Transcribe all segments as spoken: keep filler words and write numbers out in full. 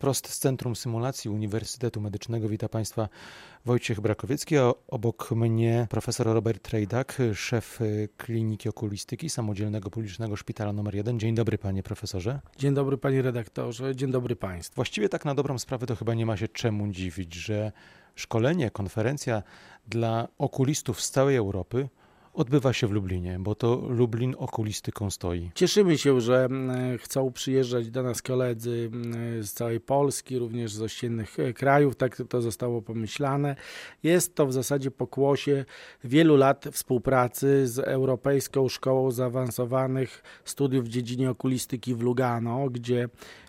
Wprost z Centrum Symulacji Uniwersytetu Medycznego wita Państwa Wojciech Brakowiecki, a obok mnie profesor Robert Trejdak, szef Kliniki Okulistyki Samodzielnego Publicznego Szpitala numer jeden. Dzień dobry, panie profesorze. Dzień dobry, panie redaktorze. Dzień dobry państwu. Właściwie tak na dobrą sprawę to chyba nie ma się czemu dziwić, że szkolenie, konferencja dla okulistów z całej Europy odbywa się w Lublinie, bo to Lublin okulistyką stoi. Cieszymy się, że chcą przyjeżdżać do nas koledzy z całej Polski, również z ościennych krajów, tak to zostało pomyślane. Jest to w zasadzie pokłosie wielu lat współpracy z Europejską Szkołą Zaawansowanych Studiów w dziedzinie okulistyki w Lugano, gdzie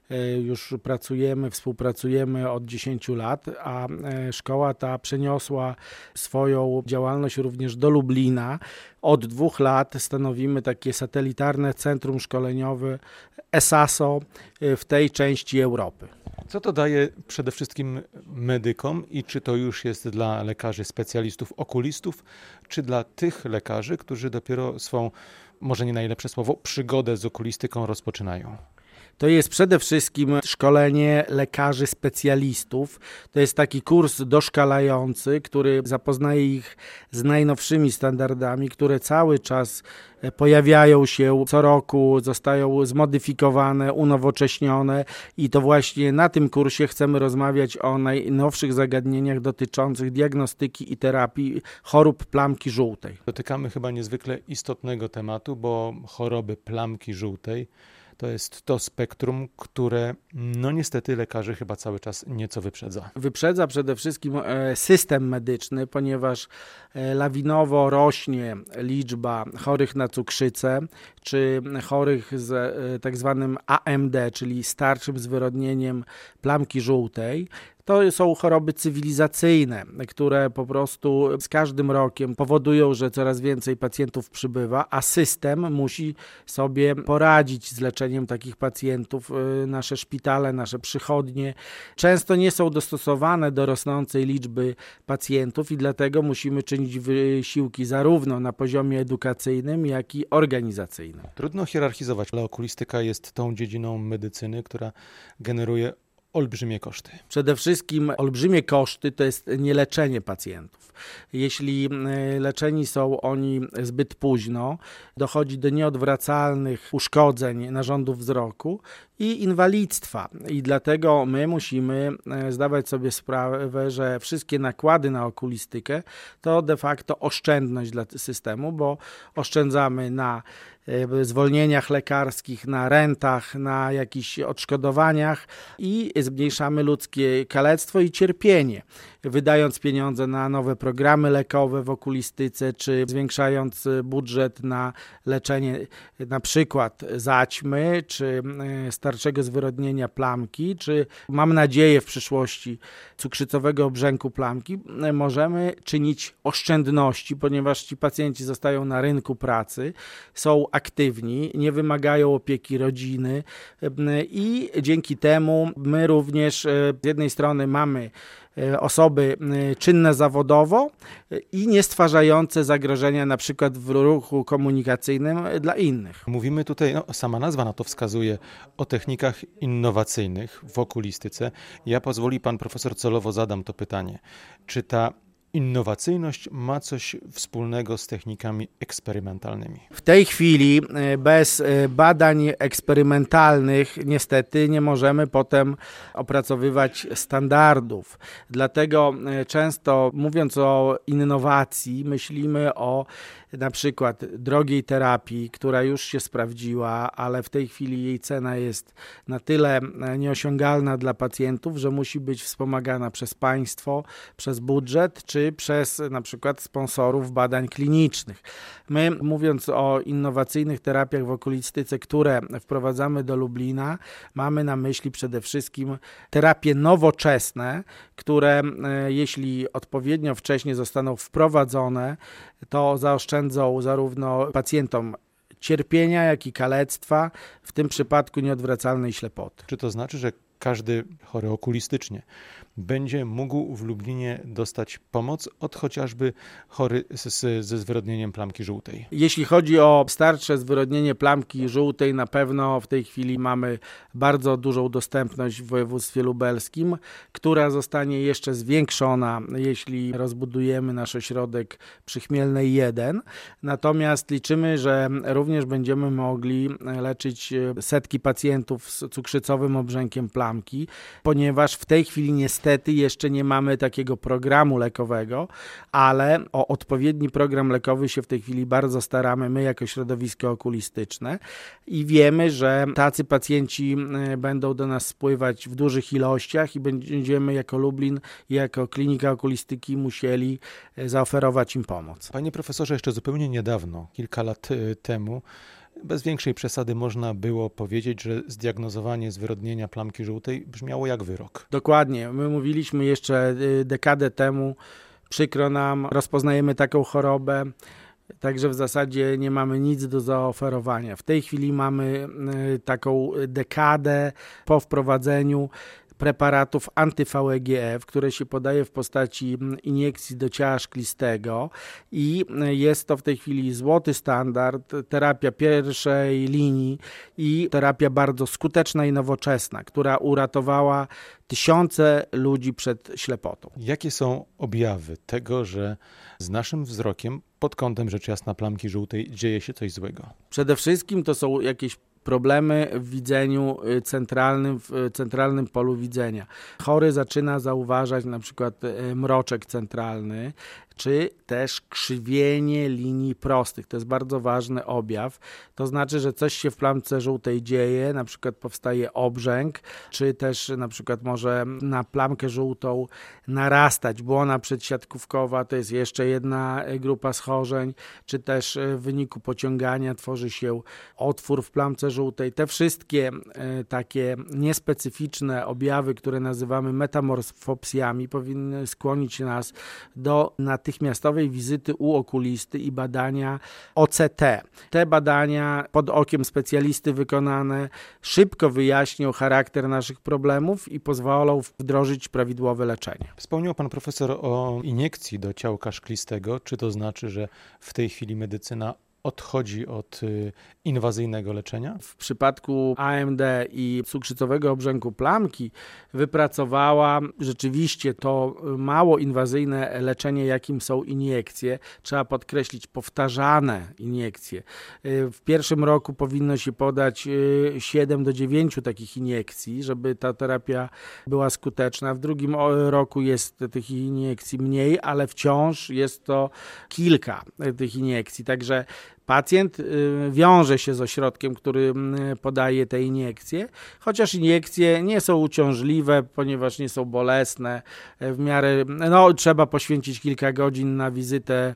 już pracujemy, współpracujemy od dziesięciu lat, a szkoła ta przeniosła swoją działalność również do Lublina. Od dwóch lat stanowimy takie satelitarne centrum szkoleniowe ESASO w tej części Europy. Co to daje przede wszystkim medykom i czy to już jest dla lekarzy specjalistów, okulistów, czy dla tych lekarzy, którzy dopiero swą, może nie najlepsze słowo, przygodę z okulistyką rozpoczynają? To jest przede wszystkim szkolenie lekarzy specjalistów. To jest taki kurs doszkalający, który zapoznaje ich z najnowszymi standardami, które cały czas pojawiają się co roku, zostają zmodyfikowane, unowocześnione i to właśnie na tym kursie chcemy rozmawiać o najnowszych zagadnieniach dotyczących diagnostyki i terapii chorób plamki żółtej. Dotykamy chyba niezwykle istotnego tematu, bo choroby plamki żółtej to jest to spektrum, które no niestety lekarzy chyba cały czas nieco wyprzedza. Wyprzedza przede wszystkim system medyczny, ponieważ lawinowo rośnie liczba chorych na cukrzycę, czy chorych z tak zwanym A M D, czyli starczym zwyrodnieniem plamki żółtej. To są choroby cywilizacyjne, które po prostu z każdym rokiem powodują, że coraz więcej pacjentów przybywa, a system musi sobie poradzić z leczeniem takich pacjentów. Nasze szpitale, nasze przychodnie często nie są dostosowane do rosnącej liczby pacjentów i dlatego musimy czynić wysiłki zarówno na poziomie edukacyjnym, jak i organizacyjnym. Trudno hierarchizować, ale okulistyka jest tą dziedziną medycyny, która generuje olbrzymie koszty. Przede wszystkim olbrzymie koszty to jest nieleczenie pacjentów. Jeśli leczeni są oni zbyt późno, dochodzi do nieodwracalnych uszkodzeń narządów wzroku i inwalidztwa. I dlatego my musimy zdawać sobie sprawę, że wszystkie nakłady na okulistykę to de facto oszczędność dla systemu, bo oszczędzamy na zwolnieniach lekarskich, na rentach, na jakichś odszkodowaniach i zmniejszamy ludzkie kalectwo i cierpienie, wydając pieniądze na nowe programy lekowe w okulistyce, czy zwiększając budżet na leczenie na przykład zaćmy, czy starczego zwyrodnienia plamki, czy mam nadzieję w przyszłości cukrzycowego obrzęku plamki, możemy czynić oszczędności, ponieważ ci pacjenci zostają na rynku pracy, są aktywni, nie wymagają opieki rodziny i dzięki temu my również z jednej strony mamy osoby czynne zawodowo i nie stwarzające zagrożenia na przykład w ruchu komunikacyjnym dla innych. Mówimy tutaj, no, sama nazwa na to wskazuje, o technikach innowacyjnych w okulistyce. Ja pozwoli pan profesor celowo zadam to pytanie. Czy ta innowacyjność ma coś wspólnego z technikami eksperymentalnymi? W tej chwili bez badań eksperymentalnych niestety nie możemy potem opracowywać standardów. Dlatego często mówiąc o innowacji myślimy o na przykład drogiej terapii, która już się sprawdziła, ale w tej chwili jej cena jest na tyle nieosiągalna dla pacjentów, że musi być wspomagana przez państwo, przez budżet, czy przez na przykład sponsorów badań klinicznych. My, mówiąc o innowacyjnych terapiach w okulistyce, które wprowadzamy do Lublina, mamy na myśli przede wszystkim terapie nowoczesne, które jeśli odpowiednio wcześnie zostaną wprowadzone, to zaoszczędzą zarówno pacjentom cierpienia, jak i kalectwa, w tym przypadku nieodwracalnej ślepoty. Czy to znaczy, że każdy chory okulistycznie będzie mógł w Lublinie dostać pomoc od chociażby chory z, z, ze zwyrodnieniem plamki żółtej? Jeśli chodzi o starsze zwyrodnienie plamki żółtej, na pewno w tej chwili mamy bardzo dużą dostępność w województwie lubelskim, która zostanie jeszcze zwiększona, jeśli rozbudujemy nasz ośrodek przy Chmielnej jeden. Natomiast liczymy, że również będziemy mogli leczyć setki pacjentów z cukrzycowym obrzękiem plamki, ponieważ w tej chwili niestety jeszcze nie mamy takiego programu lekowego, ale o odpowiedni program lekowy się w tej chwili bardzo staramy my jako środowisko okulistyczne i wiemy, że tacy pacjenci będą do nas spływać w dużych ilościach i będziemy jako Lublin i jako klinika okulistyki musieli zaoferować im pomoc. Panie profesorze, jeszcze zupełnie niedawno, kilka lat temu, bez większej przesady można było powiedzieć, że zdiagnozowanie zwyrodnienia plamki żółtej brzmiało jak wyrok. Dokładnie. My mówiliśmy jeszcze dekadę temu, przykro nam, rozpoznajemy taką chorobę, także w zasadzie nie mamy nic do zaoferowania. W tej chwili mamy taką dekadę po wprowadzeniu preparatów anty-V E G F, które się podaje w postaci iniekcji do ciała szklistego i jest to w tej chwili złoty standard, terapia pierwszej linii i terapia bardzo skuteczna i nowoczesna, która uratowała tysiące ludzi przed ślepotą. Jakie są objawy tego, że z naszym wzrokiem pod kątem rzecz jasna plamki żółtej dzieje się coś złego? Przede wszystkim to są jakieś problemy w widzeniu centralnym, w centralnym polu widzenia. Chory zaczyna zauważać na przykład mroczek centralny, czy też krzywienie linii prostych. To jest bardzo ważny objaw. To znaczy, że coś się w plamce żółtej dzieje, na przykład powstaje obrzęk, czy też na przykład może na plamkę żółtą narastać błona przedsiatkówkowa, to jest jeszcze jedna grupa schorzeń, czy też w wyniku pociągania tworzy się otwór w plamce żółtej. Te wszystkie e, takie niespecyficzne objawy, które nazywamy metamorfopsjami, powinny skłonić nas do natychmiastowej wizyty u okulisty i badania O C T. Te badania pod okiem specjalisty wykonane szybko wyjaśnią charakter naszych problemów i pozwolą wdrożyć prawidłowe leczenie. Wspomniał pan profesor o iniekcji do ciałka szklistego. Czy to znaczy, że w tej chwili medycyna odchodzi od inwazyjnego leczenia? W przypadku A M D i cukrzycowego obrzęku plamki wypracowała rzeczywiście to mało inwazyjne leczenie, jakim są iniekcje. Trzeba podkreślić powtarzane iniekcje. W pierwszym roku powinno się podać siedem do dziewięciu takich iniekcji, żeby ta terapia była skuteczna. W drugim roku jest tych iniekcji mniej, ale wciąż jest to kilka tych iniekcji. Także pacjent wiąże się z ośrodkiem, który podaje te iniekcje, chociaż iniekcje nie są uciążliwe, ponieważ nie są bolesne. W miarę, no, trzeba poświęcić kilka godzin na wizytę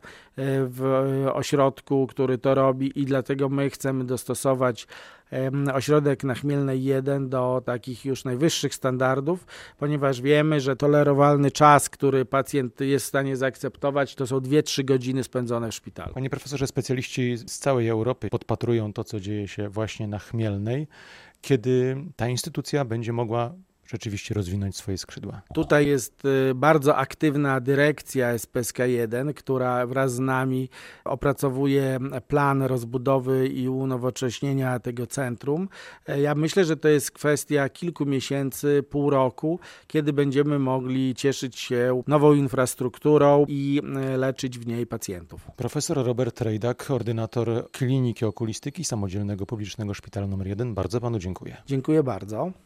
w ośrodku, który to robi i dlatego my chcemy dostosować ośrodek na Chmielnej jeden do takich już najwyższych standardów, ponieważ wiemy, że tolerowalny czas, który pacjent jest w stanie zaakceptować, to są dwie trzy godziny spędzone w szpitalu. Panie profesorze, specjaliści z całej Europy podpatrują to, co dzieje się właśnie na Chmielnej, kiedy ta instytucja będzie mogła rzeczywiście rozwinąć swoje skrzydła. Tutaj jest bardzo aktywna dyrekcja S P S K jeden, która wraz z nami opracowuje plan rozbudowy i unowocześnienia tego centrum. Ja myślę, że to jest kwestia kilku miesięcy, pół roku, kiedy będziemy mogli cieszyć się nową infrastrukturą i leczyć w niej pacjentów. Profesor Robert Rejdak, ordynator Kliniki Okulistyki Samodzielnego Publicznego Szpitala numer jeden. Bardzo panu dziękuję. Dziękuję bardzo.